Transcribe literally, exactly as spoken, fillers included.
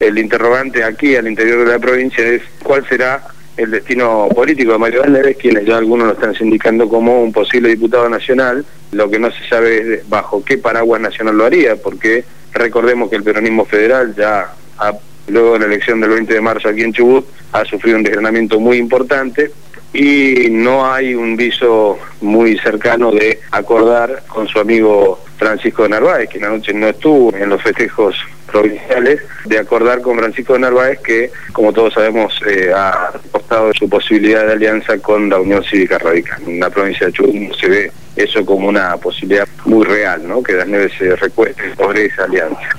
el interrogante aquí al interior de la provincia es cuál será el destino político de Mario Das Neves, quienes ya algunos lo están sindicando como un posible diputado nacional. Lo que no se sabe es bajo qué paraguas nacional lo haría, porque recordemos que el peronismo federal ya, ha, luego de la elección del veinte de marzo aquí en Chubut, ha sufrido un desgranamiento muy importante y no hay un viso muy cercano de acordar con su amigo Francisco de Narváez, que anoche no estuvo en los festejos provinciales, de acordar con Francisco de Narváez, que como todos sabemos eh, ha apostado su posibilidad de alianza con la Unión Cívica Radical. En la provincia de Chubut no se ve eso como una posibilidad muy real, ¿no?, que Das Neves se recueste sobre esa alianza.